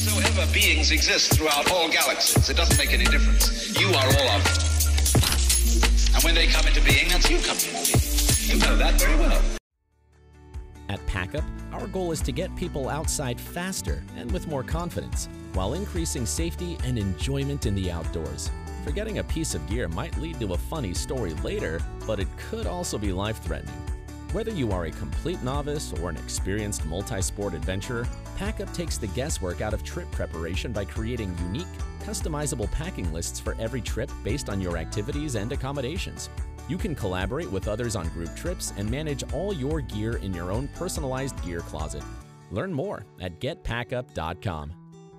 Whatsoever beings exist throughout all galaxies, it doesn't make any difference. You are all of them. And when they come into being, that's you coming into being. You know that very well. At PackUp, our goal is to get people outside faster and with more confidence, while increasing safety and enjoyment in the outdoors. Forgetting a piece of gear might lead to a funny story later, but it could also be life-threatening. Whether you are a complete novice or an experienced multi-sport adventurer, PackUp takes the guesswork out of trip preparation by creating unique, customizable packing lists for every trip based on your activities and accommodations. You can collaborate with others on group trips and manage all your gear in your own personalized gear closet. Learn more at getpackup.com.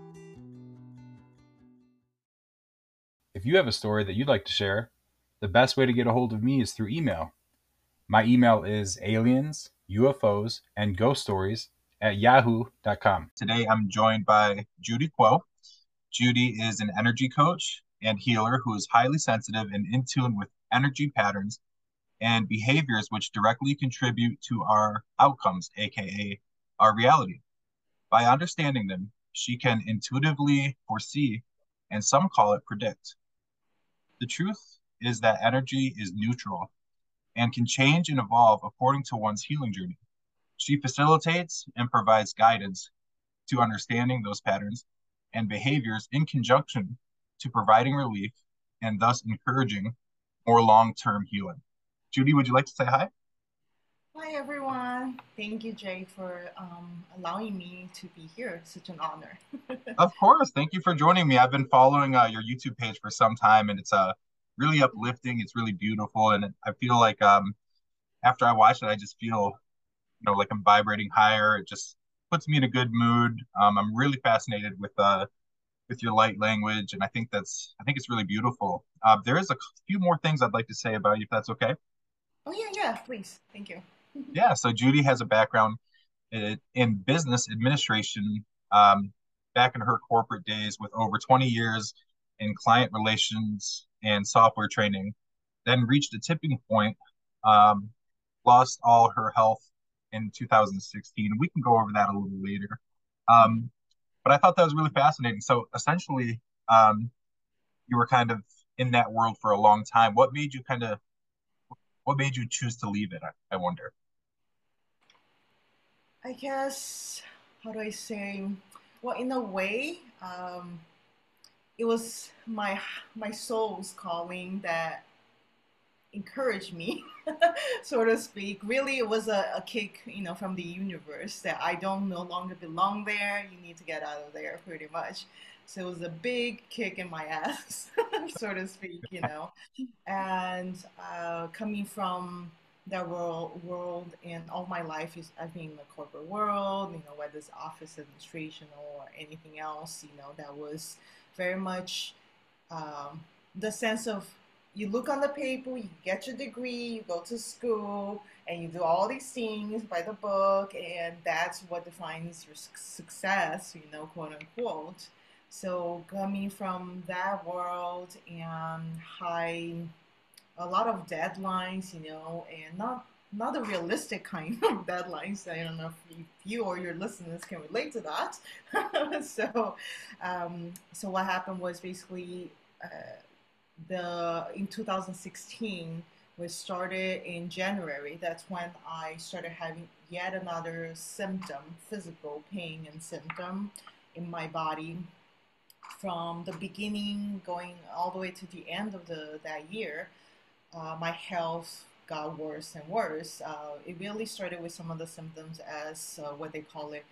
If you have a story that you'd like to share, the best way to get a hold of me is through email. My email is aliens, UFOs, and ghost stories at yahoo.com. Today I'm joined by Judy Kuo. Judy is an energy coach and healer who is highly sensitive and in tune with energy patterns and behaviors which directly contribute to our outcomes, aka our reality. By understanding them, she can intuitively foresee, and some call it predict. The truth is that energy is neutral and can change and evolve according to one's healing journey. She facilitates and provides guidance to understanding those patterns and behaviors in conjunction to providing relief and thus encouraging more long-term healing. Judy, would you like to say hi? Hi, everyone. Thank you, Jay, for allowing me to be here. Such an honor. Of course. Thank you for joining me. I've been following your YouTube page for some time, and it's really uplifting. It's really beautiful, and I feel like after I watch it, I just feel like I'm vibrating higher. It just puts me in a good mood. I'm really fascinated with your light language, and I think it's really beautiful. There is a few more things I'd like to say about you, if that's okay. Oh yeah, please. Thank you. Yeah, so Judy has a background in business administration back in her corporate days with over 20 years in client relations and software training, then reached a tipping point, lost all her health in 2016. We can go over that a little later. But I thought that was really fascinating. So essentially, you were kind of in that world for a long time. What made you choose to leave it? I wonder. I guess, how do I say? Well, in a way, it was my soul's calling that encouraged me, so to speak. Really, it was a kick, from the universe that I don't no longer belong there. You need to get out of there, pretty much. So it was a big kick in my ass, so to speak, And coming from that world, and all my life is I've been in the corporate world, whether it's office administration or anything else, that was very much the sense of you look on the paper, you get your degree, you go to school, and you do all these things by the book, and that's what defines your success, quote unquote. So coming from that world and a lot of deadlines, and not the realistic kind of deadlines. I don't know if you or your listeners can relate to that. So what happened was basically in 2016, we started in January. That's when I started having yet another physical pain and symptom in my body. From the beginning, going all the way to the end of that year, my health got worse and worse. It really started with some of the symptoms as what they call it,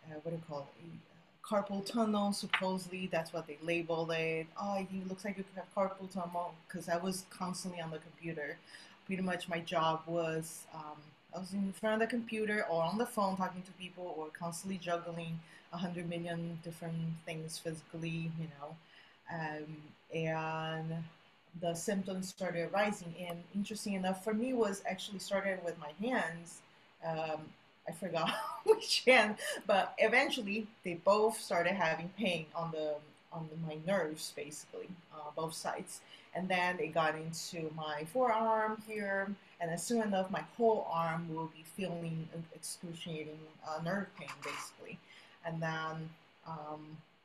carpal tunnel. Supposedly, that's what they labeled it. Oh, it looks like you have carpal tunnel, because I was constantly on the computer. Pretty much my job was I was in front of the computer or on the phone talking to people, or constantly juggling 100 million different things physically, and the symptoms started rising. And interesting enough, for me, was actually started with my hands. I forgot which hand, but eventually they both started having pain on my nerves, basically, both sides. And then it got into my forearm here, and as soon enough, my whole arm will be feeling excruciating nerve pain, basically. And then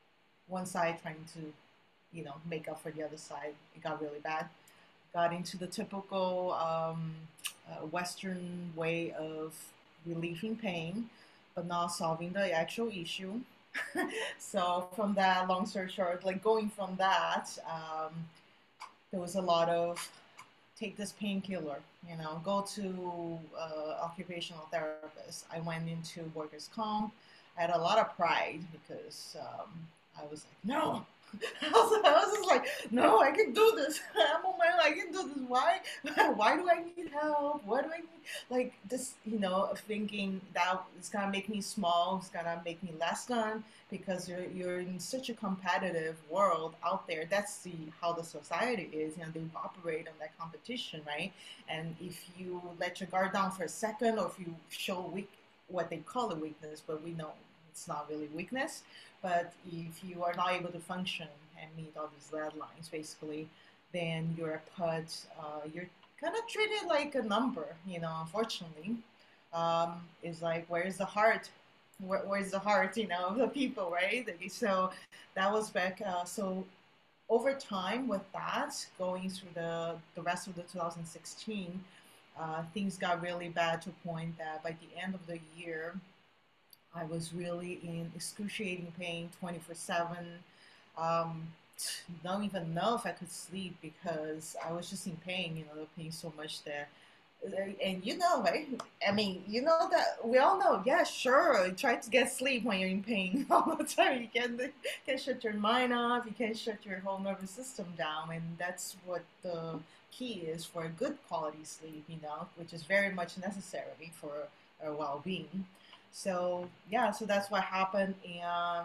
one side trying to, make up for the other side. It got really bad. Got into the typical Western way of relieving pain, but not solving the actual issue. So from that, long story short, like going from that, there was a lot of take this painkiller, go to occupational therapist. I went into workers' comp. I had a lot of pride because I was like, no. I was just like, no, I can do this. I'm on my own. I can do this. Why? Why do I need help? What do I need? Like this, thinking that it's gonna make me small. It's gonna make me less than because you're in such a competitive world out there. That's how the society is. They operate on that competition, right? And if you let your guard down for a second, or if you show what they call a weakness, but we know it's not really weakness. But if you are not able to function and meet all these deadlines, basically, then you're put, you're kind of treated like a number, unfortunately. It's like, where's the heart? Where's the heart, of the people, right? So that was back. So over time with that, going through the rest of the 2016, things got really bad to a point that by the end of the year, I was really in excruciating pain 24/7. Um, don't even know if I could sleep because I was just in pain, the pain so much there. And right? I mean, that we all know, yeah, sure, try to get sleep when you're in pain all the time. You can't shut your mind off, you can't shut your whole nervous system down. And that's what the key is for a good quality sleep, which is very much necessary for our well-being. So yeah, so that's what happened, and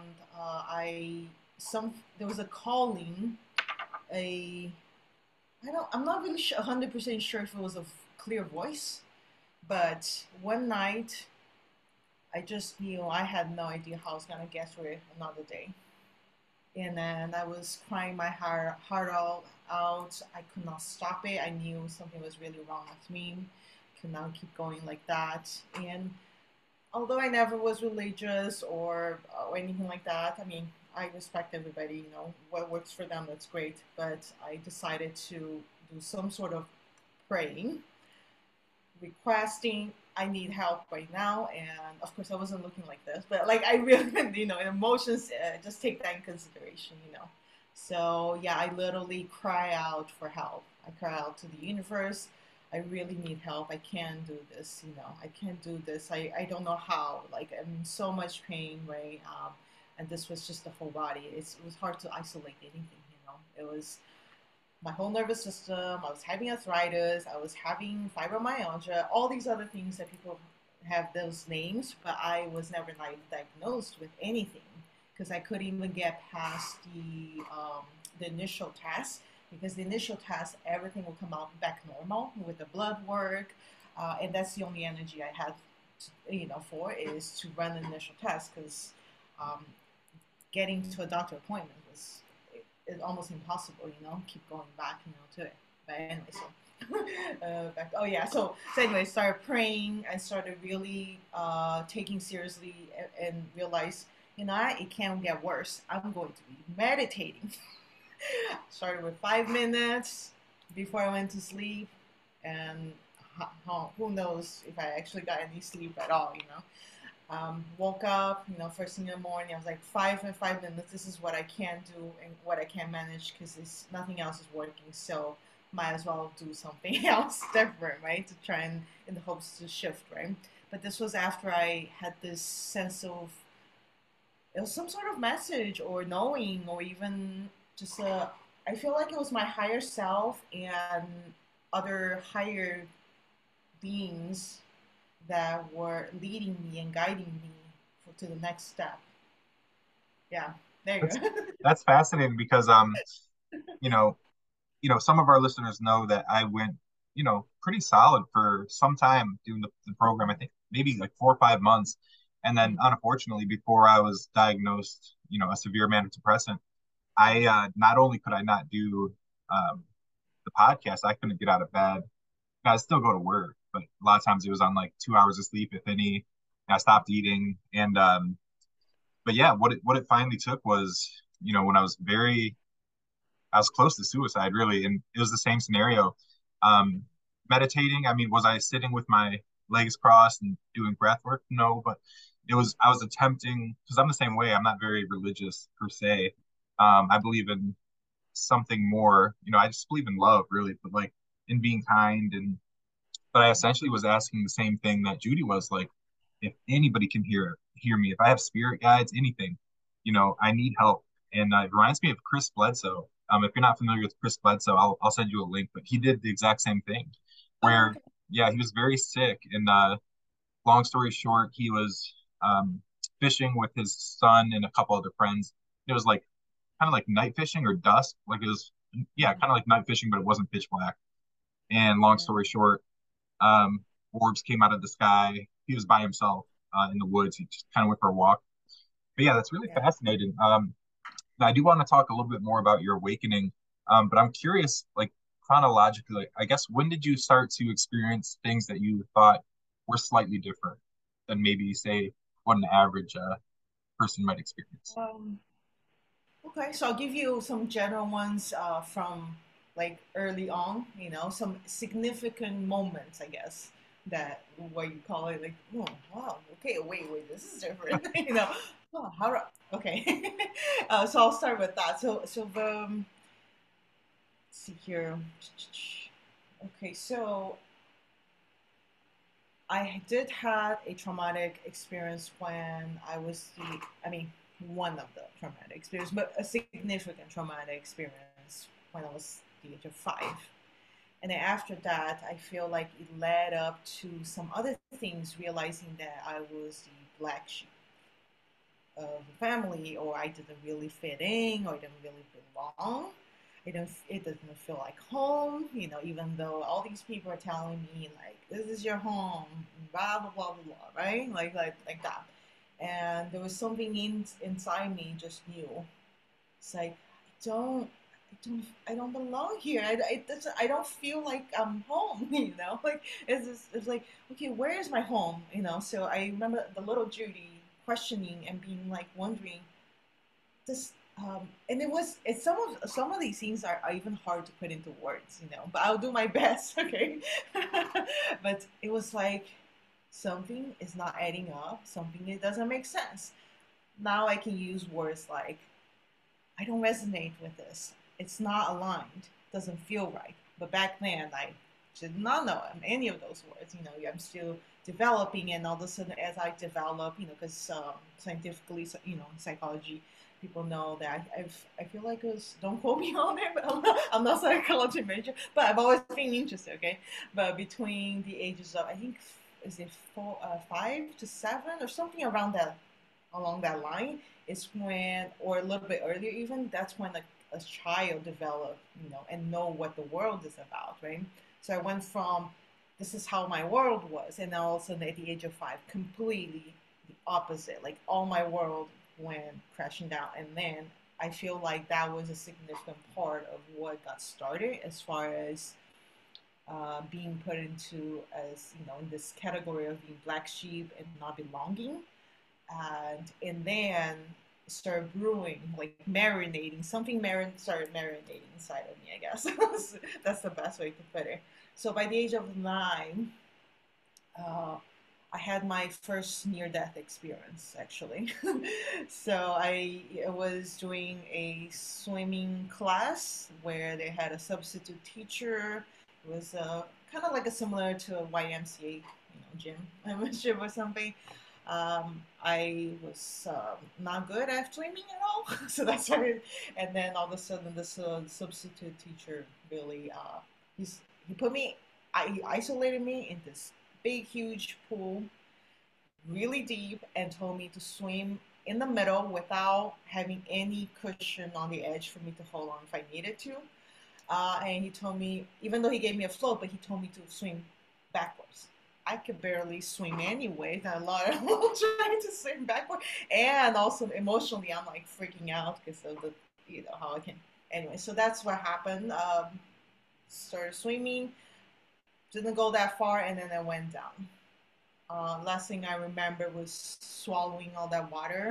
there was a calling, I'm not really 100% sure if it was a clear voice, but one night I just knew I had no idea how I was gonna get through another day, and then I was crying my heart all out. I could not stop it. I knew something was really wrong with me. Could not keep going like that, and although I never was religious or anything like that, I mean, I respect everybody, what works for them, that's great. But I decided to do some sort of praying, requesting, I need help right now. And of course, I wasn't looking like this, but like I really, emotions, just take that in consideration. So yeah, I literally cry out for help. I cry out to the universe. I really need help. I can't do this, I can't do this. I don't know how. Like, I'm in so much pain, right? And this was just the whole body. It was hard to isolate anything. It was my whole nervous system. I was having arthritis. I was having fibromyalgia, all these other things that people have those names, but I was never diagnosed with anything because I couldn't even get past the initial test. Because the initial test, everything will come out back normal with the blood work, and that's the only energy I had, for is to run the initial test. Because getting to a doctor appointment was almost impossible. Keep going back, to it. But anyway, so oh yeah. So anyway, started praying. I started really taking seriously and realized, it can't get worse. I'm going to be meditating. Started with 5 minutes before I went to sleep, and who knows if I actually got any sleep at all. Woke up, first thing in the morning. I was like, 5 minutes. This is what I can do and what I can manage because nothing else is working. So might as well do something else different, right? To try and in the hopes to shift, right? But this was after I had this sense of it was some sort of message or knowing or even just I feel like it was my higher self and other higher beings that were leading me and guiding me to the next step. Yeah, there you go. That's fascinating because you know, some of our listeners know that I went, pretty solid for some time doing the program. I think maybe like 4 or 5 months. And then unfortunately, before I was diagnosed, a severe manic depressant, I not only could I not do the podcast, I couldn't get out of bed. I still go to work, but a lot of times it was on like 2 hours of sleep, if any. I stopped eating, and but yeah, what it finally took was when I was close to suicide, really, and it was the same scenario. Um, Meditating, I mean, was I sitting with my legs crossed and doing breath work? No, but I was attempting, because I'm the same way. I'm not very religious per se. I believe in something more, I just believe in love, really, but like in being kind. But I essentially was asking the same thing that Judy was like, if anybody can hear me, if I have spirit guides, anything, I need help. And it reminds me of Chris Bledsoe. If you're not familiar with Chris Bledsoe, I'll send you a link. But he did the exact same thing, Oh, where okay. yeah, he was very sick. And long story short, he was fishing with his son and a couple other friends. It was like kind of like night fishing or dusk, like it was yeah, kind of like night fishing, but it wasn't pitch black. And long Yeah. story short, um, orbs came out of the sky. He was by himself in the woods. He just kind of went for a walk. But yeah, that's really Yeah. fascinating. I do want to talk a little bit more about your awakening, but I'm curious, like chronologically, like, I guess when did you start to experience things that you thought were slightly different than maybe, say, what an average person might experience? Um, okay, so I'll give you some general ones from like early on, some significant moments, I guess, that what you call it, like, oh, wow, okay, wait, this is different, Oh, okay. So I'll start with that. Let's see here. Okay, so I did have a traumatic experience when I mean, one of the traumatic experience, but a significant traumatic experience when I was the age of 5. And then after that, I feel like it led up to some other things, realizing that I was the black sheep of the family, or I didn't really fit in, or I didn't really belong. It doesn't feel like home, even though all these people are telling me like this is your home, blah blah blah blah blah, right? Like that. And there was something inside me just knew. It's like I don't belong here. I don't feel like I'm home, Like it's like, okay, where is my home? So I remember the little Judy questioning and being like wondering this and it's some of these things are even hard to put into words, but I'll do my best. Okay. But it was like something is not adding up, something it doesn't make sense. Now I can use words like I don't resonate with this, it's not aligned, doesn't feel right. But back then I did not know any of those words. I'm still developing, and all of a sudden as I develop, because scientifically, in psychology, people know that I feel like don't quote me on it, but I'm not a psychology major, but I've always been interested. Okay, but between the ages of, I think, is it 5 to 7 or something around that, along that line, is when, or a little bit earlier even, that's when a child develop, and know what the world is about, right? So I went from this is how my world was, and now all of a sudden at the age of 5, completely the opposite. Like all my world went crashing down, and then I feel like that was a significant part of what got started as far as being put into, as in this category of being black sheep and not belonging. And then started brewing, like marinating. Started marinating inside of me, I guess. That's the best way to put it. So by the age of 9, uh, I had my first near-death experience, actually. So I was doing a swimming class where they had a substitute teacher. It was kind of like a similar to a YMCA, gym membership or something. I was not good at swimming at all, so that's why. And then all of a sudden, this substitute teacher really, he's he put me, he isolated me in this big, huge pool, really deep, and told me to swim in the middle without having any cushion on the edge for me to hold on if I needed to. And he told me, even though he gave me a float, but he told me to swim backwards. I could barely swim anyway. I lot trying to swim backward, and also emotionally, I'm like freaking out because of the, how I can. Anyway, so that's what happened. Started swimming, didn't go that far, and then I went down. Last thing I remember was swallowing all that water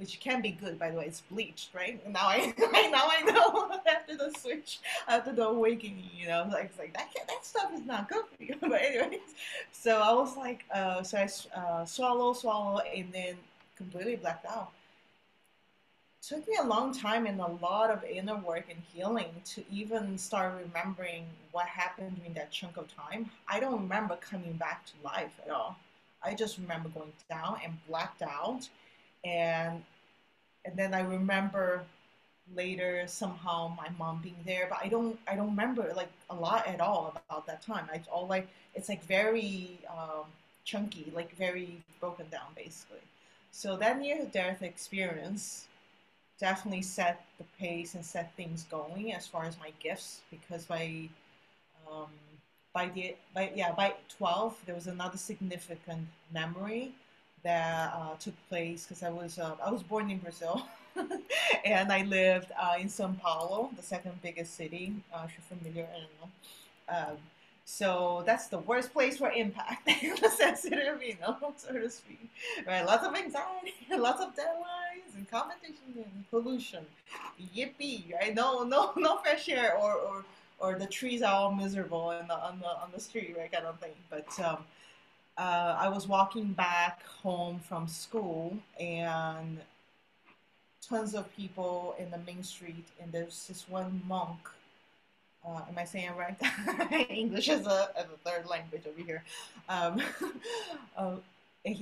which can be good, by the way. It's bleached, right? Now I now I know after the switch, after the awakening, like it's like that stuff is not good for you. But anyways, so I was like, so I swallow, and then completely blacked out. Took me a long time and a lot of inner work and healing to even start remembering what happened during that chunk of time. I don't remember coming back to life at all. I just remember going down and blacked out, and then I remember later somehow my mom being there, but I don't remember like a lot at all about that time. I all like it's like very chunky, like very broken down basically. So that near death experience definitely set the pace and set things going as far as my gifts, because um, by 12 there was another significant memory that took place because I was born in Brazil and I lived in São Paulo, the second biggest city. If you're familiar, I don't know. So that's the worst place for impact, sensitive, so to speak. Right, lots of anxiety, lots of deadlines and competition and pollution. Yippee, right? No, no, no fresh air, or the trees are all miserable on the street, right? Kind of thing. But I was walking back home from school, and tons of people in the main street, and there's this one monk. Am I saying it right? English as a third language over here. Um, uh, and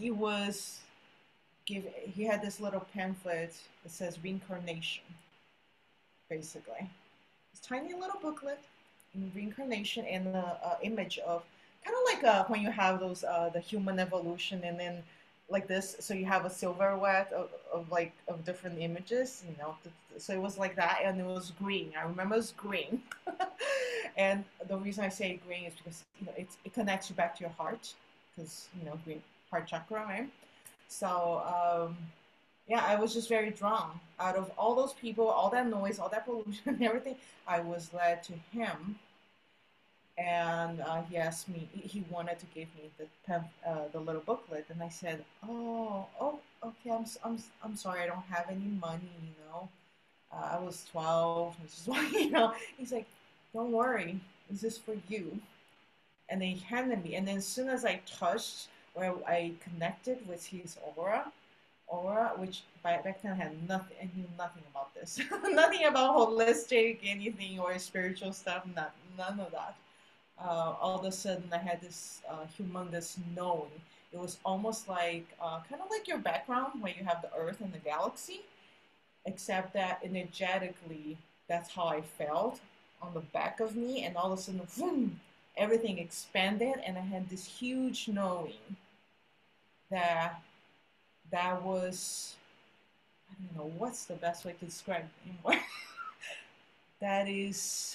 he had this little pamphlet that says reincarnation, basically. This tiny little booklet in reincarnation, and an image of kind of like when you have those the human evolution, and then like this, so you have a silhouette of like of different images, so it was like that, and it was green. I remember it was green. And the reason I say green is because it connects you back to your heart, because green, heart chakra, right? So yeah, I was just very drawn. Out of all those people, all that noise, all that pollution, and everything, I was led to him, and he asked me. He wanted to give me the little booklet, and I said, "Oh, okay. I'm sorry. I don't have any money. I was 12. This is why, He's like, "Don't worry. This is for you." And then he handed me, and then as soon as I touched, where I connected with his aura, which back then I had nothing, I knew nothing about this, nothing about holistic anything or spiritual stuff, none of that. All of a sudden I had this humongous knowing. It was almost like kind of like your background where you have the Earth and the galaxy, except that energetically, that's how I felt on the back of me, and all of a sudden, boom, everything expanded, and I had this huge knowing that was, I don't know what's the best way to describe it anymore. that is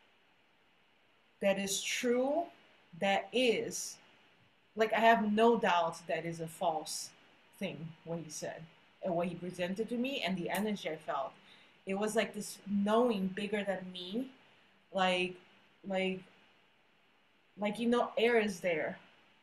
true. That is, like, I have no doubt that is a false thing, what he said and what he presented to me, and the energy I felt. It was like this knowing bigger than me, like like air is there,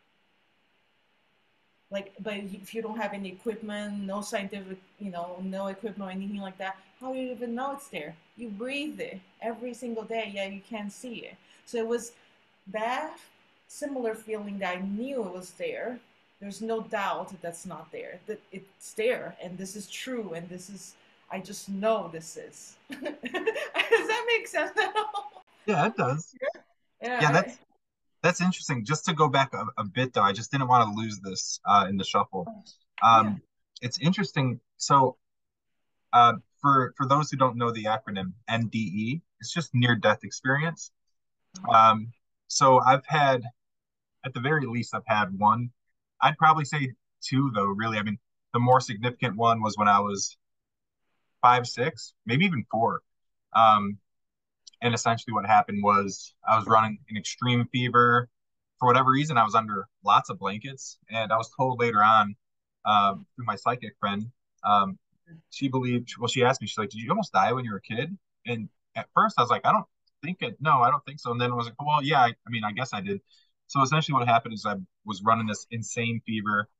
like, but if you don't have any equipment, no scientific, no equipment or anything like that, how do you even know it's there? You breathe it every single day, yeah, you can't see it. So it was that similar feeling that I knew it was there. There's no doubt that's not there, that it's there, and this is true, and this is, I just know this is. Does that make sense at all? Yeah, it does. Yeah. Yeah, that's interesting. Just to go back a bit though, I just didn't want to lose this in the shuffle. Yeah. It's interesting. So for those who don't know the acronym NDE, it's just near death experience. So I've had, at the very least, I've had one. I'd probably say two though, really. I mean, the more significant one was when I was 5, 6, maybe even 4. Um, and essentially what happened was I was running an extreme fever. For whatever reason, I was under lots of blankets. And I was told later on, through my psychic friend, um, she believed, well, she asked me, she's like, did you almost die when you were a kid? And at first I was like, no, I don't think so. And then I was like, well, yeah, I mean, I guess I did. So essentially what happened is I was running this insane fever.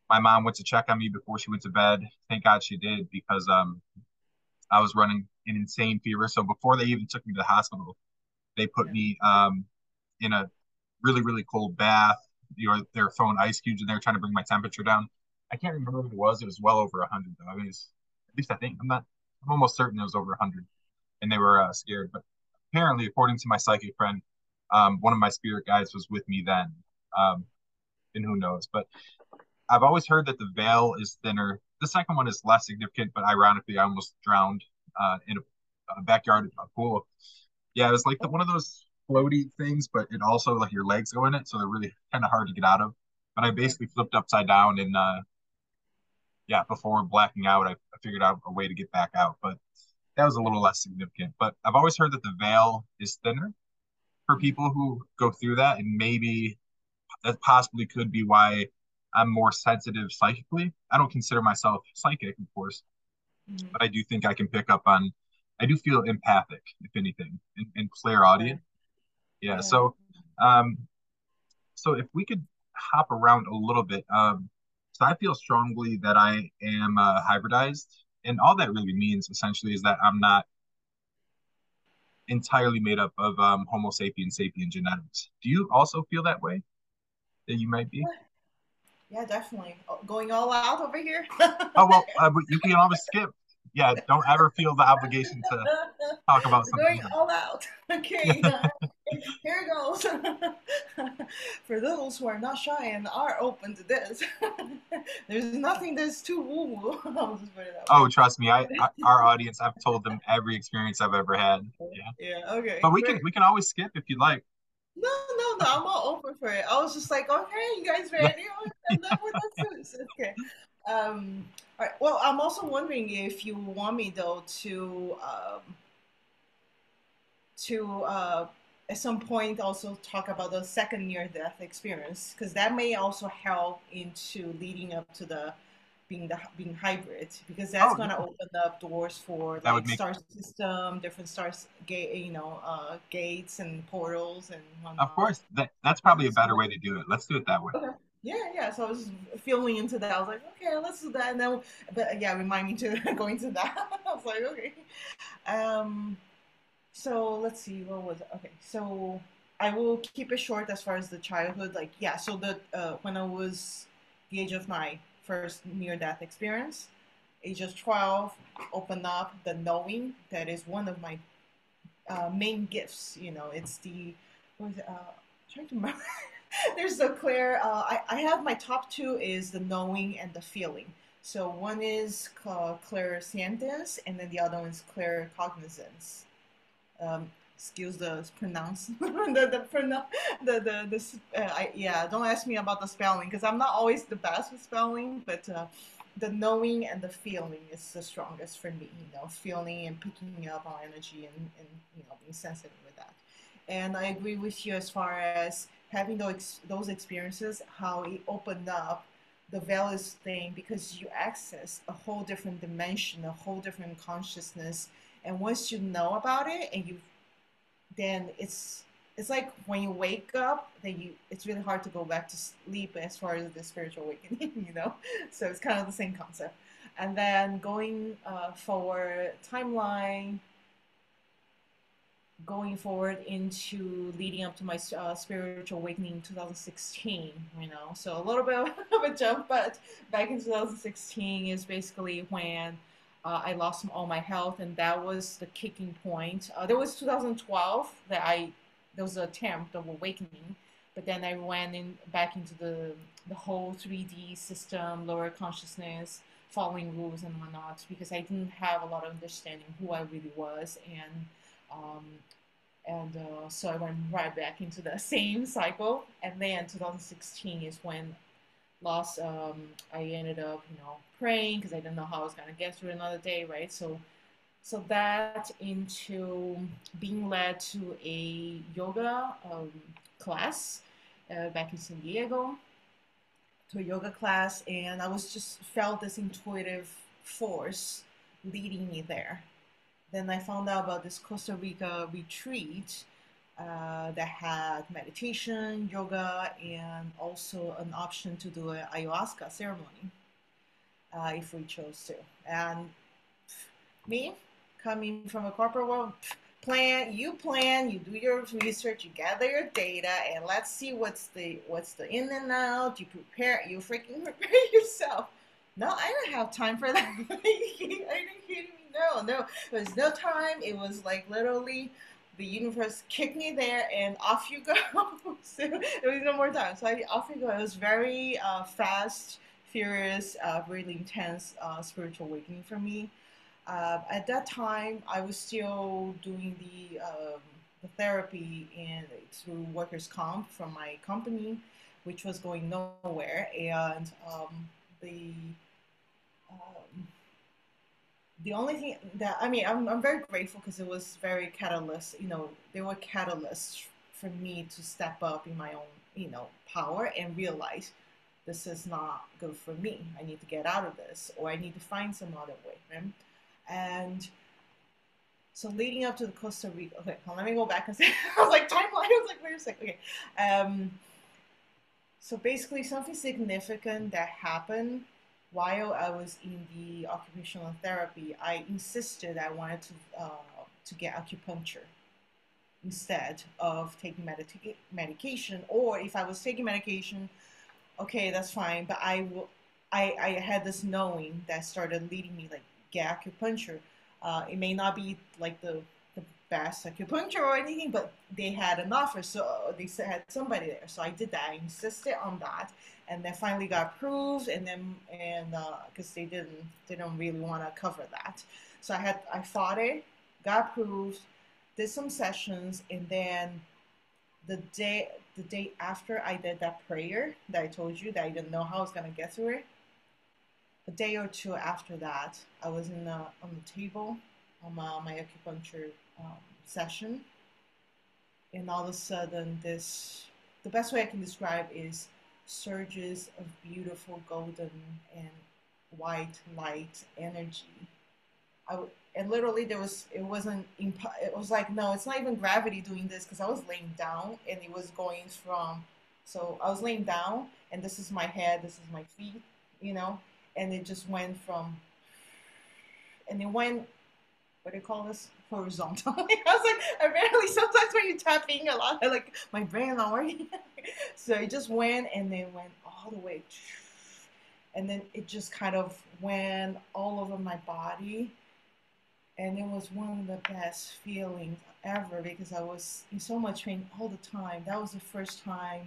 My mom went to check on me before she went to bed. Thank God she did because I was running an insane fever. So before they even took me to the hospital, they put Yeah. me in a really, really cold bath. They're throwing ice cubes in there, trying to bring my temperature down. I can't remember what it was. It was well over 100, though. I mean, at least I think I'm not. I'm almost certain it was over 100, and they were scared. But apparently, according to my psychic friend, one of my spirit guides was with me then, um, and who knows? But I've always heard that the veil is thinner. The second one is less significant, but ironically, I almost drowned in a backyard a pool. Yeah, it was like one of those floaty things, but it also like your legs go in it, so they're really kind of hard to get out of. But I Okay. basically flipped upside down, and yeah, before blacking out, I figured out a way to get back out. But that was a little less significant. But I've always heard that the veil is thinner for Mhm. people who go through that, and maybe that possibly could be why I'm more sensitive psychically. I don't consider myself psychic, of course, Mhm. but I do think I can pick up on. I do feel empathic, if anything, and Okay. clairaudient. Yeah. Yeah. Um, so if we could hop around a little bit, so I feel strongly that I am hybridized, and all that really means essentially is that I'm not entirely made up of Homo sapiens sapien genetics. Do you also feel that way? That you might be? Yeah, definitely. Going all out over here. Oh well, but you can always skip. Yeah, don't ever feel the obligation to talk about We're something going else. all out. Okay, here it goes. For those who are not shy and are open to this, there's nothing that's too woo woo. I'll just put it that Oh, way. trust me, our audience, I've told them every experience I've ever had. Yeah, Yeah, okay, but we can great. we can always skip if you'd like. No, no, no, I'm all open for it. I was just like, okay, you guys ready? I'm done with that too. Okay. All right. Well, I'm also wondering if you want me though to at some point also talk about the second near death experience because that may also help into leading up to the being hybrid because that's Oh going to yeah, open up doors for that would like make. star system, different stars gate, gates and portals and Of whatnot. course, that's Yeah, probably a better so way to do it. Let's do it that way. okay. Yeah, yeah. So I was feeling into that. I was like, okay, let's do that. And then, but yeah, remind me to go into that. I was like, okay. Um, so let's see, what was it? Okay, so I will keep it short as far as the childhood. Like, yeah, so the when I was the age of my first near-death experience, age of 12, opened up the knowing that is one of my main gifts. It's the what is it? Trying to remember. There's the clear. I have my top two is the knowing and the feeling. So one is clairsentience, and then the other one is claircognizance. Excuse the pronounce yeah, don't ask me about the spelling because I'm not always the best with spelling, but the knowing and the feeling is the strongest for me, feeling and picking up on energy and being sensitive with that. And I agree with you as far as having those experiences, how it opened up the veil's thing because you access a whole different dimension, a whole different consciousness. And once you know about it and you then it's like when you wake up, then it's really hard to go back to sleep as far as the spiritual awakening. So it's kind of the same concept. And then going forward, timeline, going forward into leading up to my spiritual awakening in 2016, so a little bit of a jump, but back in 2016 is basically when I lost all my health, and that was the kicking point. There was 2012 that there was an attempt of awakening, but then I went in back into the whole 3D system, lower consciousness, following rules and whatnot, because I didn't have a lot of understanding who I really was, um, so I went right back into the same cycle. And then 2016 is when lost. I ended up, praying because I didn't know how I was gonna get through another day, right? So that into being led to a yoga class back in San Diego, to a yoga class, and I was just felt this intuitive force leading me there. Then I found out about this Costa Rica retreat that had meditation, yoga, and also an option to do an ayahuasca ceremony if we chose to. And me, coming from a corporate world, plan, you do your research, you gather your data, and let's see what's the in and out. You freaking prepare yourself. No, I didn't have time for that. Are you kidding me? No, there was no time. It was like literally the universe kicked me there and off you go. So there was no more time. So off you go. It was very fast, furious, really intense spiritual awakening for me. At that time, I was still doing the therapy through workers' comp from my company, which was going nowhere, and the the only thing that I'm very grateful because it was very catalyst. They were catalysts for me to step up in my own power and realize this is not good for me. I need to get out of this, or I need to find some other way. Right? And so leading up to the Costa Rica, okay, well, let me go back and say, I was like, timeline, I was like, wait a second, okay. So basically something significant that happened while I was in the occupational therapy. I insisted I wanted to get acupuncture instead of taking medication, or if I was taking medication, okay, that's fine, but I had this knowing that started leading me like, get acupuncture. It may not be like the best acupuncture or anything, but they had an offer, so they had somebody there. So I did that. I insisted on that, and then finally got approved. And because they didn't really want to cover that, so I fought it, got approved, did some sessions, and then the day after I did that prayer that I told you that I didn't know how I was gonna get through it. A day or two after that, I was on the table on my acupuncture session, and all of a sudden, the best way I can describe is surges of beautiful golden and white light energy. And literally it was like, no, it's not even gravity doing this, because I was laying down and it was going so I was laying down and this is my head, this is my feet, and it just went what do you call this? Horizontally. I was like, apparently sometimes when you're tapping a lot, like my brain not working. So it just went and then went all the way. And then it just kind of went all over my body. And it was one of the best feelings ever, because I was in so much pain all the time. That was the first time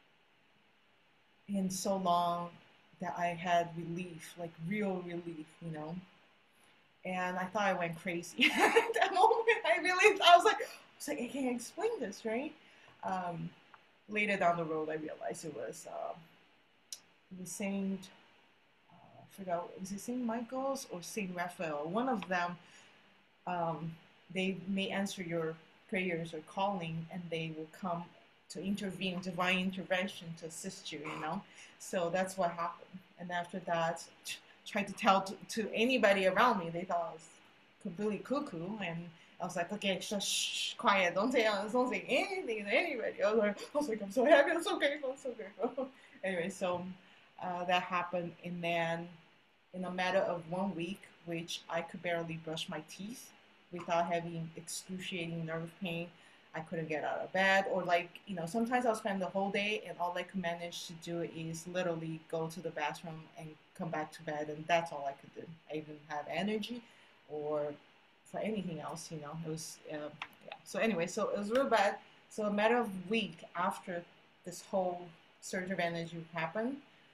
in so long that I had relief, like real relief, And I thought I went crazy at that moment. I was like, I can't explain this, right? Later down the road, I realized it was Saint, I forgot, was it Saint Michael's or Saint Raphael? One of them, they may answer your prayers or calling, and they will come to intervene, divine intervention to assist you, So that's what happened. And after that, tried to tell to anybody around me, they thought I was completely cuckoo, and I was like, okay, shh, quiet, don't say anything to anybody. I was like, I'm so happy, I'm so grateful, I'm so grateful. Anyway, so that happened, and then in a matter of 1 week, which I could barely brush my teeth without having excruciating nerve pain. I couldn't get out of bed, or sometimes I'll spend the whole day and all I could manage to do is literally go to the bathroom and come back to bed, and that's all I could do. I didn't have energy or for anything else, It was, yeah. So anyway, so it was real bad. So a matter of week after this whole surge of energy happened,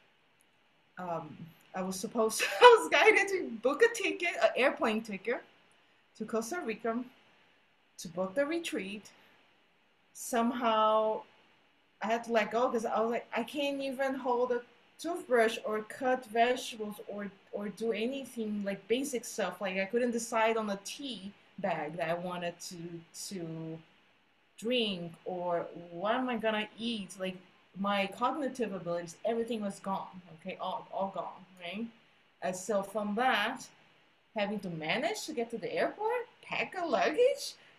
I was guided to book an airplane ticket to Costa Rica to book the retreat. Somehow I had to let go, because I was like, I can't even hold a toothbrush or cut vegetables or do anything like basic stuff. Like I couldn't decide on a tea bag that I wanted to drink, or what am I gonna eat. Like my cognitive abilities, everything was gone. Okay, all gone, right? And so from that, having to manage to get to the airport, pack a luggage,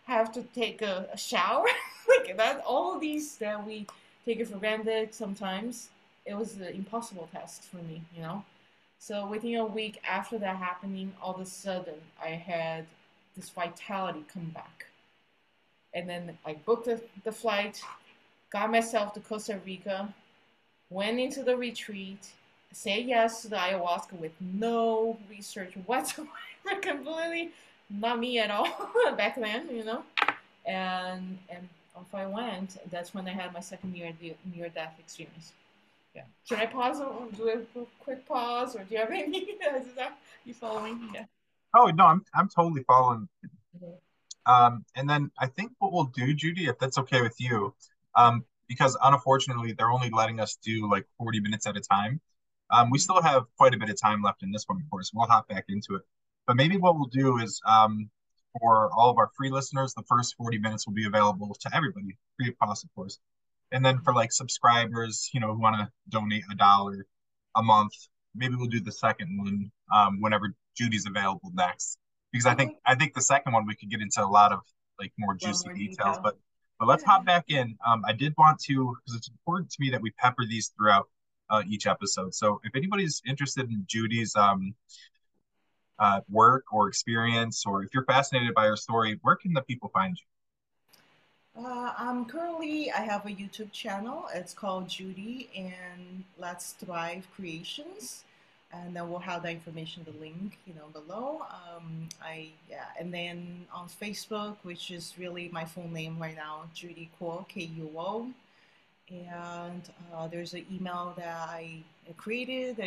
have to take a shower. Like that, all these that we take it for granted sometimes, it was an impossible task for me, you know. So within a week after that happening, all of a sudden I had this vitality come back. And then I booked the flight, got myself to Costa Rica, went into the retreat, said yes to the ayahuasca with no research whatsoever, completely not me at all back then, you know. And off I went. That's when I had my second near death experience. Yeah. Should I pause or do a quick pause, or do you have any? Is that you following? Yeah. Oh no, I'm totally following. Okay. And then I think what we'll do, Judy, if that's okay with you, because unfortunately they're only letting us do like 40 minutes at a time. We still have quite a bit of time left in this one, of course. We'll hop back into it. But maybe what we'll do is for all of our free listeners, the first 40 minutes will be available to everybody, free of cost, of course. And then for like subscribers, who want to donate $1 a month, maybe we'll do the second one whenever Judy's available next. Because Okay. I think the second one we could get into a lot of like more A lot juicy more details. detail. But let's Yeah. hop back in. I did want to, because it's important to me that we pepper these throughout each episode. So if anybody's interested in Judy's work or experience, or if you're fascinated by her story, where can the people find you? I have a YouTube channel. It's called Judy and Let's Thrive Creations. And then we'll have the information, the link, below. And then on Facebook, which is really my full name right now, Judy Kuo, Kuo. And there's an email that I created.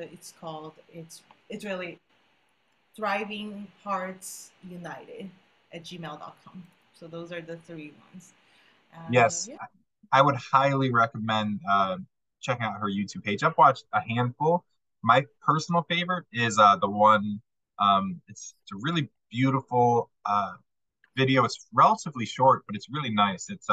It's really Thriving Hearts United at gmail.com. So those are the three ones. And Yes, yeah. I would highly recommend checking out her YouTube page. I've watched a handful. My personal favorite is the one. It's a really beautiful video. It's relatively short, but it's really nice. It's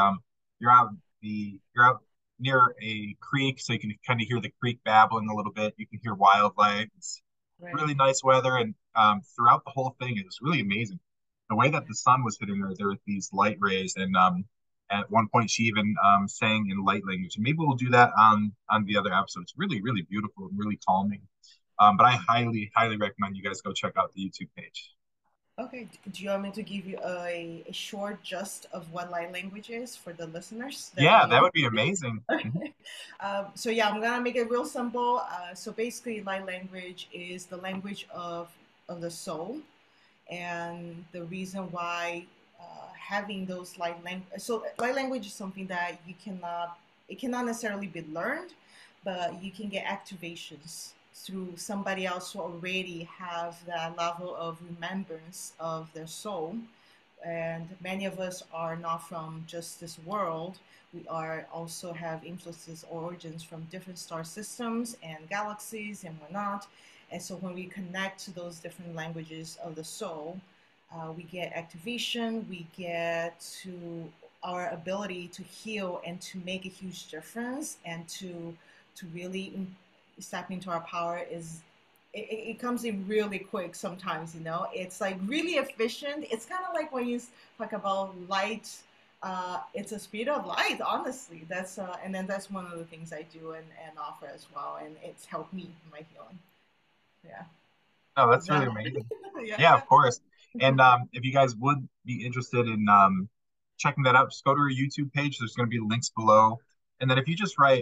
you're out near a creek, so you can kind of hear the creek babbling a little bit. You can hear wildlife. It's Right. really nice weather, and throughout the whole thing, it was really amazing. The way that the sun was hitting her, there were these light rays, and at one point she even sang in light language. And maybe we'll do that on the other episode. It's really, really beautiful and really calming. But I highly, highly recommend you guys go check out the YouTube page. Okay. Do you want me to give you a short just of what light language is for the listeners that don't Yeah, that know? would be amazing. Mhm. Okay. So yeah, I'm gonna make it real simple. So basically, light language is the language of the soul, and the reason why having those light language. So light language is something that it cannot necessarily be learned, but you can get activations through somebody else who already have that level of remembrance of their soul. And many of us are not from just this world. We are also have influences, origins from different star systems and galaxies and whatnot. And so when we connect to those different languages of the soul, we get activation, we get to our ability to heal and to make a huge difference, and to really step into our power is it comes in really quick sometimes. It's like really efficient. It's kind of like when you talk about light. It's a speed of light, honestly. And then that's one of the things I do and offer as well, and it's helped me in my healing. Yeah. Oh, Is that's really that amazing. yeah. Yeah, of course. And if you guys would be interested in checking that out, just go to our YouTube page. There's going to be links below. And then if you just write,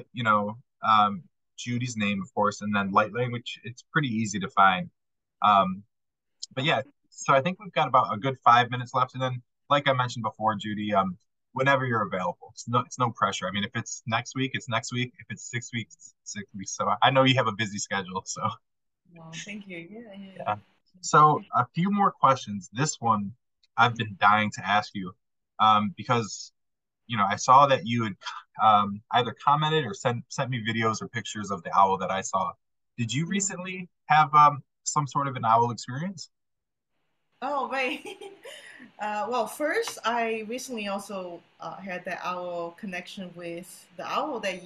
Judy's name, of course, and then light language, it's pretty easy to find. Um, but yeah, so I think we've got about a good 5 minutes left. And then, like I mentioned before, Judy, whenever you're available, it's no pressure. I mean, if it's next week, it's next week. If it's 6 weeks, it's 6 weeks. So I know you have a busy schedule. So No, thank you. Yeah, yeah, yeah. yeah. So a few more questions. This one I've been dying to ask you, because I saw that you had either commented or sent me videos or pictures of the owl that I saw. Did you Mhm. recently have some sort of an owl experience? Oh, right. Well, first, I recently also had that owl connection with the owl that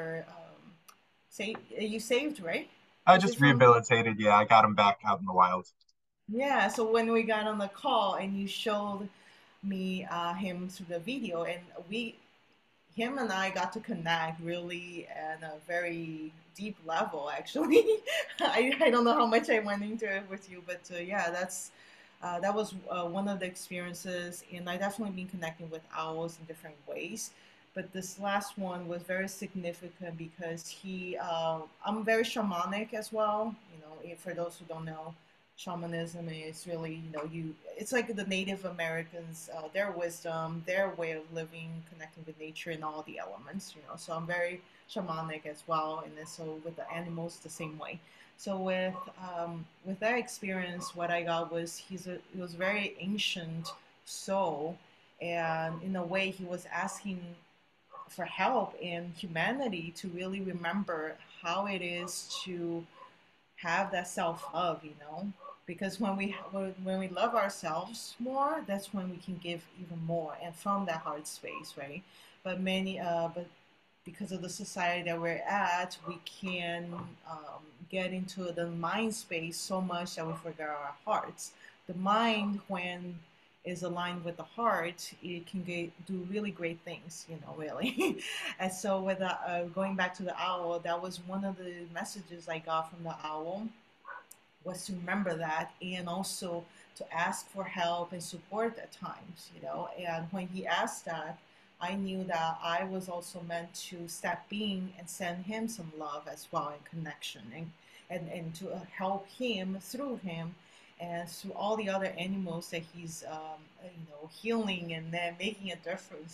you saved, right? I Was it just from? rehabilitated. Yeah, I got him back out in the wild. Yeah. So when we got on the call and you showed me him through the video, and him and I got to connect really at a very deep level. Actually, I don't know how much I went into it with you, but yeah, that was one of the experiences, and I definitely been connecting with owls in different ways. But this last one was very significant because I'm very shamanic as well. For those who don't know, shamanism is really, it's like the Native Americans, their wisdom, their way of living, connecting with nature and all the elements. So I'm very shamanic as well, and then so with the animals the same way. So with that experience, what I got was he was very ancient soul, and in a way he was asking for help in humanity to really remember how it is to have that self-love, because when we love ourselves more, that's when we can give even more, and from that heart space, right? But because of the society that we're at, we can get into the mind space so much that we forget our hearts. The mind, when is aligned with the heart, it can do really great things, really. And so with going back to the owl, that was one of the messages I got from the owl, was to remember that, and also to ask for help and support at times, And when he asked that, I knew that I was also meant to step in and send him some love as well, and connection, and to help him through him and through all the other animals that he's healing and then making a difference,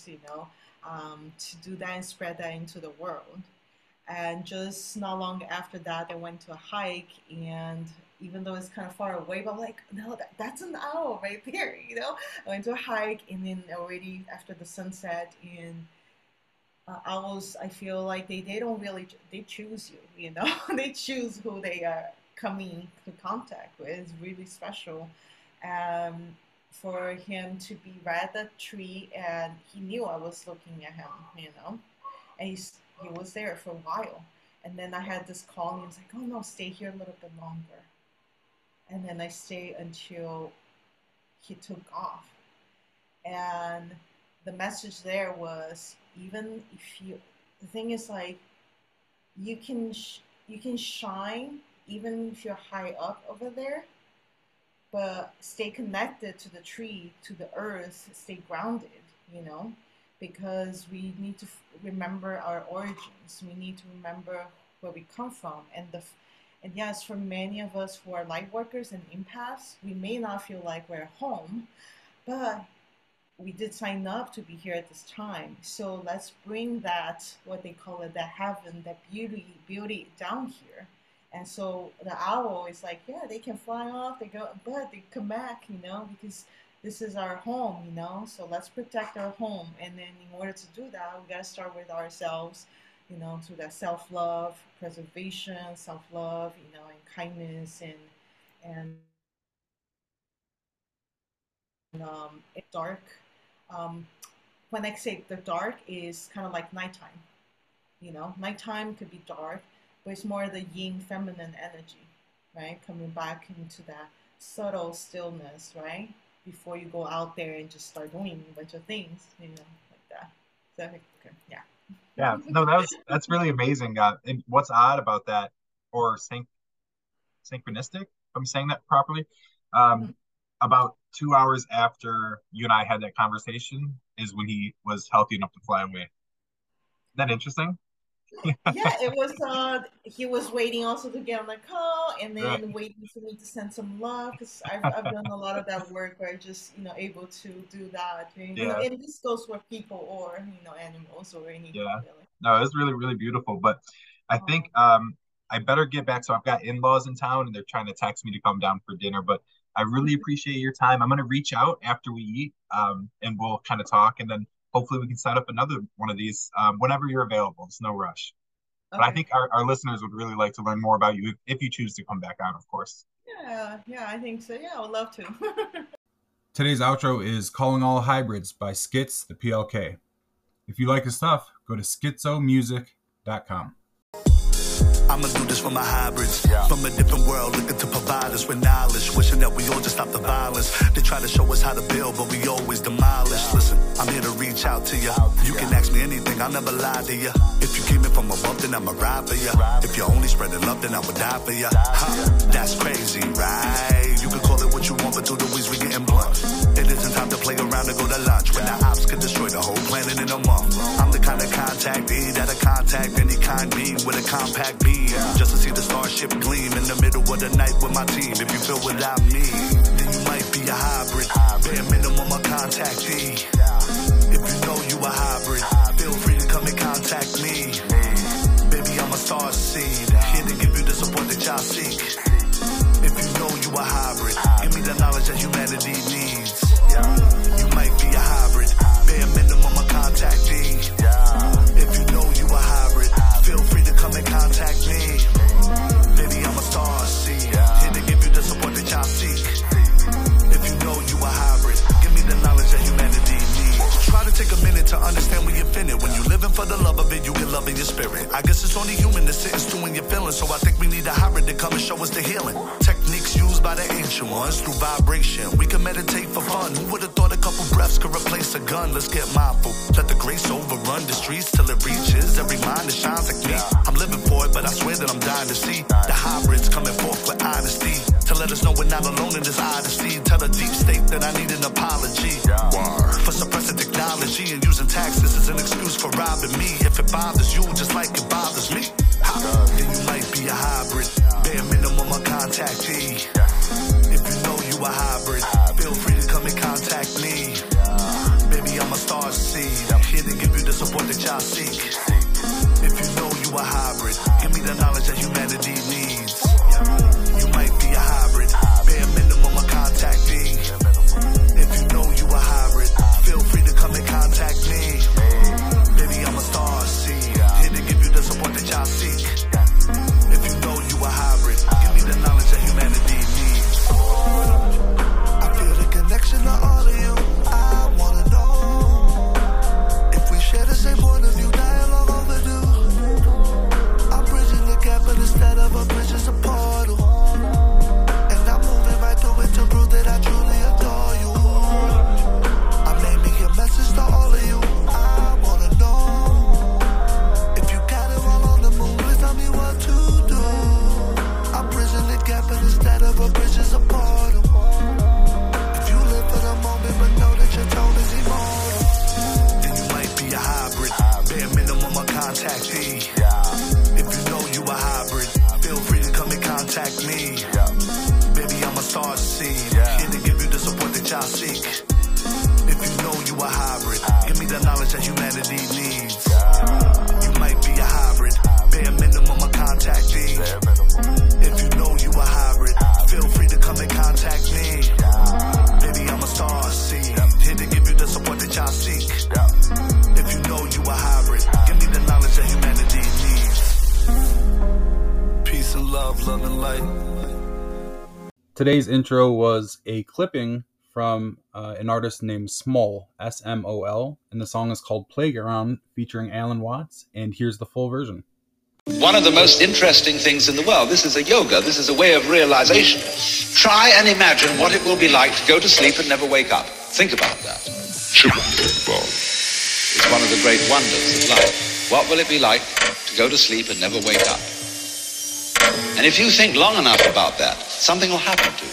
to do that and spread that into the world. And just not long after that, I went to a hike, and even though it's kind of far away, but I'm like, no, that's an owl right there, I went to a hike, and then already after the sunset, and owls, I feel like they don't really, they choose you, they choose who they are coming to contact with. It's really special. For him to be right at the tree, and he knew I was looking at him, and he was there for a while. And then I had this call, and he was like, oh no, stay here a little bit longer. And then I stayed until he took off. And the message there was, even if the thing is, like, you can shine even if you're high up over there, but stay connected to the tree, to the earth, stay grounded, because we need to remember our origins. We need to remember where we come from. And yes, for many of us who are light workers and empaths, we may not feel like we're home, but we did sign up to be here at this time. So let's bring that, what they call it, that heaven, that beauty down here. And so the owl is like, yeah, they can fly off, they go, but they come back, because this is our home, so let's protect our home. And then in order to do that, we got to start with ourselves, through that self-love, preservation, self-love, and kindness, and it's dark. When I say the dark is kind of like nighttime, nighttime could be dark, but it's more the yin feminine energy, right? Coming back into that subtle stillness, right? Before you go out there and just start doing a bunch of things, like that. So, okay, yeah. Yeah, no, that's really amazing. And what's odd about that, or synchronistic, if I'm saying that properly, about 2 hours after you and I had that conversation is when he was healthy enough to fly away. Isn't that interesting? Yeah, it was. He was waiting also to get on the call, and then Right. waiting for me to send some love, because I've done a lot of that work where I just able to do that. Yeah. And this goes for people or animals or anything. Yeah. Really. No, it's really, really beautiful. But I think I better get back. So I've got in-laws in town, and they're trying to text me to come down for dinner. But I really appreciate your time. I'm going to reach out after we eat, and we'll kind of talk, and then hopefully we can set up another one of these whenever you're available. It's no rush. But I think our listeners would really like to learn more about you if you choose to come back on, of course. Yeah, I think so. Yeah, I would love to. Today's outro is Calling All Hybrids by Skits, the PLK. If you like his stuff, go to schizomusic.com. I'ma do this for my hybrids. From a different world, looking to provide us with knowledge. Wishing that we all just stop the violence. They try to show us how to build, but we always demolish. Listen, I'm here to reach out to you. You can ask me anything, I'll never lie to you. If you came in from above, then I'ma ride for you. If you're only spreading love, then I would die for you. That's crazy, right? You can call it what you want, but through the weeks we getting blunt. It isn't time to play around and go to lunch. When the ops could destroy the whole planet in a month. I'm the kind of contactee that'll contact any kind being with a compact beam. Just to see the starship gleam in the middle of the night with my team. If you feel without me, then you might be a hybrid. Bare minimum a contactee. If you know you a hybrid, feel free to come and contact me. Baby, I'm a star seed, here to give you the support that y'all seek. If you know you a hybrid, give me the knowledge that humanity needs. You might be a hybrid, bare minimum a contactee. If you know you a hybrid, feel free to come and contact me. Baby, I'm a star seed, here to give you the support that y'all seek. If you know you a hybrid, give me the knowledge that humanity needs. Try to take a minute to understand where you're finna. When you're living for the love of it, you get love in your spirit. I guess it's only human to sit and stew in your feelings. So I think we need a hybrid to come and show us the healing. Techniques used by the ancient ones through vibration. We can meditate for fun. Who would have thought a couple breaths could replace a gun? Let's get mindful. Let the grace overrun the streets till it reaches every mind that shines like me. I'm living for it, but I swear that I'm dying to see the hybrids coming forth with honesty. To let us know we're not alone in this odyssey. Tell the deep state that I need an apology. For suppressing technology and using taxes as an excuse for robbing me. If it bothers you just like it bothers me, then you might be a hybrid. Bare minimum a contactee. If you know you a hybrid, feel free to come and contact me. Baby, I'm a star seed, I'm here to give you the support that y'all seek. If you know you a hybrid, give me the knowledge that humanity needs. You might be a hybrid, bare minimum a contactee. If you know you a hybrid, feel free to come and contact me. Baby, I'm a star seed, here to give you the support that y'all seek. If you know you a hybrid, give me the knowledge that humanity needs. I feel the connection to all of you. I wanna know if we share the same point of view. Dialogue overdue. I'm bridging the gap, but instead of a bridge, it's a portal. And I'm moving right through it to prove that I truly adore you. I'm naming your message to all of you. I wanna know if you got it while on the moon. Please tell me what to do. I'm bridging the gap, but instead of a bridge, it's a portal. If you live for the moment, but know that your tone is immortal, then you might be a hybrid. Bare minimum a contactee. If you know you a hybrid, feel free to come and contact me. Baby, I'm a star seed, here to give you the support that y'all seek. If you know you a hybrid, give me the knowledge that humanity needs. You might be a hybrid, bare minimum a contactee. If you know you a hybrid, feel free to come and contact me. Baby, I'm a star seed, here to give you the support that y'all seek. If you know you a hybrid, give me the knowledge that humanity needs. Peace and love, love and light. Today's intro was a clipping from an artist named Smol, S-M-O-L, and the song is called Playground, featuring Alan Watts, and here's the full version. One of the most interesting things in the world. This is a yoga. This is a way of realization. Try and imagine what it will be like to go to sleep and never wake up. Think about that. It's one of the great wonders of life. What will it be like to go to sleep and never wake up? And if you think long enough about that, something will happen to you.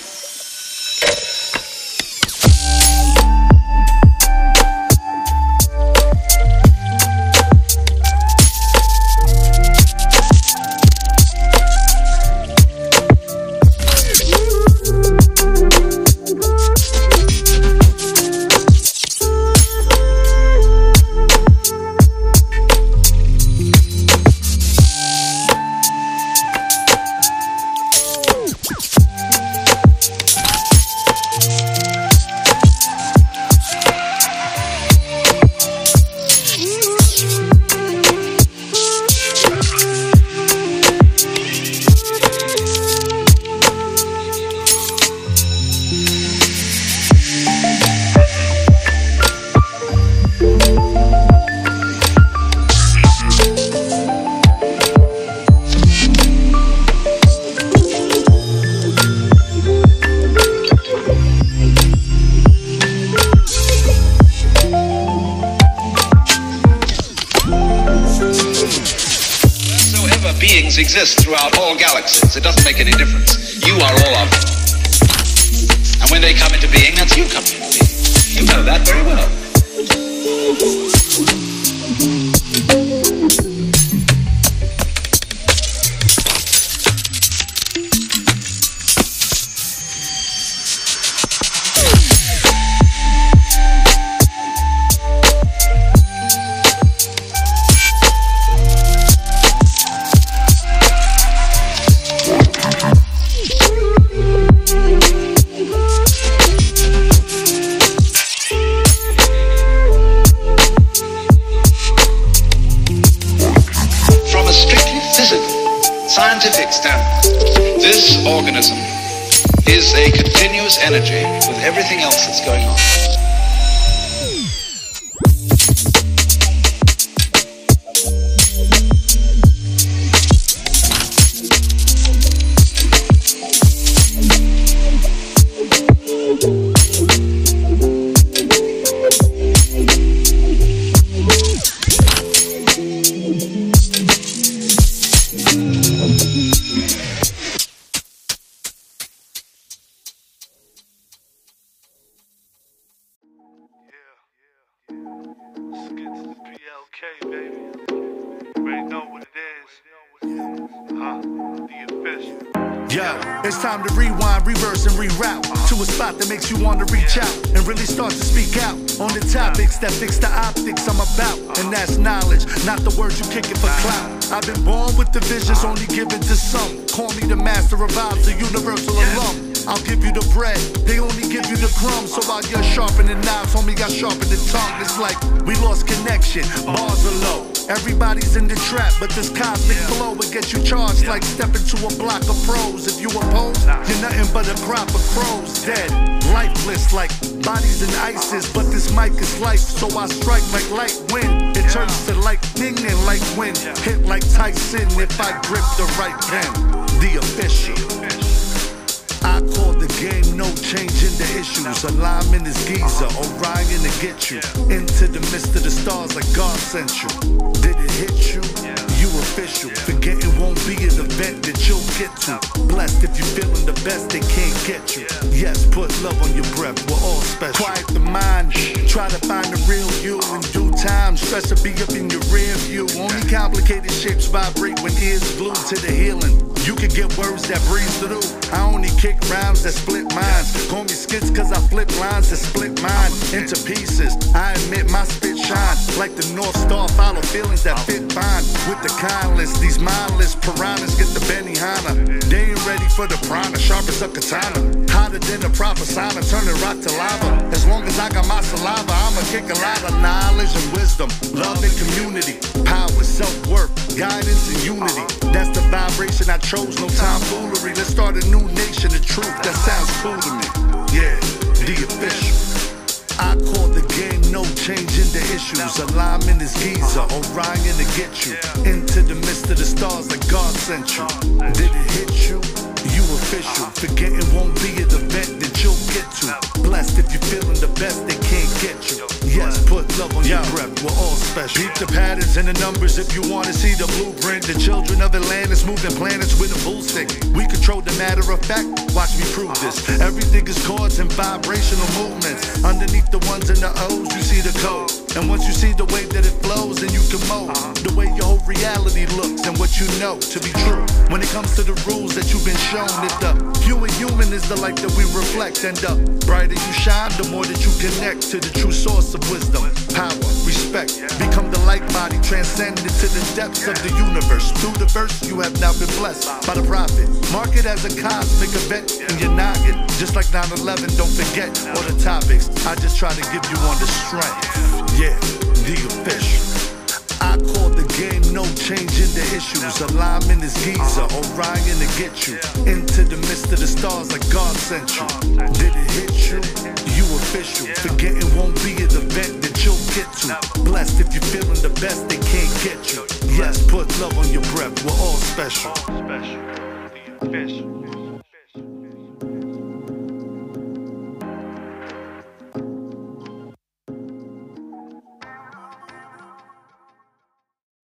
beings exist throughout all galaxies. It doesn't make any difference. You are all of them. And when they come into being, that's you coming into being. You know that very well. Scientific standpoint, this organism is a continuous energy with everything else that's going on. It's time to rewind, reverse, and reroute to a spot that makes you want to reach out and really start to speak out on the topics that fix the optics I'm about. And that's knowledge, not the words you kick it for clout. I've been born with the visions only given to some. Call me the master of vibes, the universal alum. I'll give you the bread, they only give you the crumbs. So while you're sharpening knives, homie, I sharpen the tongue. It's like we lost connection, bars are low. Everybody's in the trap, but this cosmic flow will get you charged like stepping to a block of pros. If you oppose, you're nothing but a crop of crows. Dead, lifeless like bodies in ISIS. But this mic is life, so I strike like light wind. It turns to lightning and like wind. Hit like Tyson if I grip the right pen. The official. I call the game, no change in the issues. Alignment is Giza, Orion to get you into the midst of the stars like God sent you. Did it hit you? You official. Forgetting won't be an event that you'll get to. Blessed if you're feeling the best, they can't get you. Yes, put love on your breath, we're all special. Quiet the mind, try to find the real you in due time. Stress will be up in your rear view. Only complicated shapes vibrate when ears glued to the healing. You can get words that breeze through. I only kick rhymes that split minds. Call me skits cause I flip lines that split mine into pieces. I admit my spit shine like the North Star. Follow feelings that fit fine with the kindless. These mindless piranhas get the Benihana. They ain't ready for the prana, sharp as a katana. Hotter than a proper sauna, turning rock to lava. As long as I got my saliva, I'ma kick a lot of knowledge and wisdom. Love and community, power, self-worth, guidance and unity. That's the vibration I chose, no tomfoolery. Let's start a new nation of truth, that sounds cool to me. Yeah, the official. I call the game, no change in the issues. Alignment is Giza, Orion to get you into the midst of the stars like God sent you. Did it hit you? You official. Forgetting won't be an event that you'll get to. Blessed if you're feeling the best, they can't get you. Yes, put love on your breath, we're all special. Beat the patterns and the numbers if you want to see the blueprint. The children of Atlantis moving planets with a bullstick. We control the matter of fact, watch me prove this. Everything is chords and vibrational movements. Underneath the ones and the O's, you see the code. And once you see the way that it flows, then you can mold the way your whole reality looks and what you know to be true. When it comes to the rules that you've been shown, if the human is the light that we reflect, and the brighter you shine, the more that you connect to the true source of wisdom, power, respect. Become the light body, transcended to the depths of the universe. Through the verse, you have now been blessed by the prophet. Mark it as a cosmic event in your noggin. Just like 9/11, don't forget all the topics. I just try to give you on the strength. Yeah, the official. I call the game, no change in the issues. Alignment is Giza, Orion to get you into the midst of the stars like God sent you. Did it hit you? You official. Forgetting won't be an event that you'll get to. Blessed if you're feeling the best, they can't get you. Yes, put love on your breath, we're all special. The official.